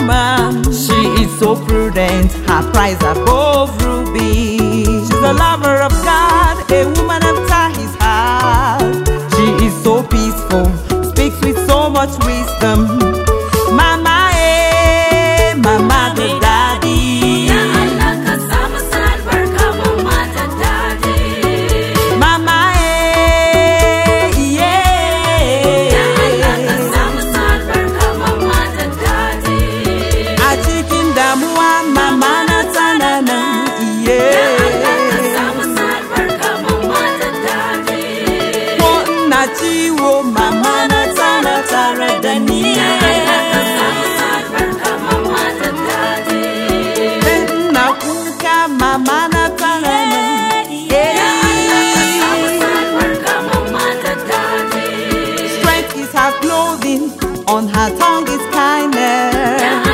woman. She is so prudent, her price above ruby. She's a lover of God, a woman after his heart. She is so peaceful, speaks with so much wisdom. Mama, mama, the daddy. Mama, a cikin damuwa mama na tsanana, ko ina ciwo mama na tsana tare da ni. Ina kuka mama na tsanana. Strength is her clothing, on her tongue is kindness.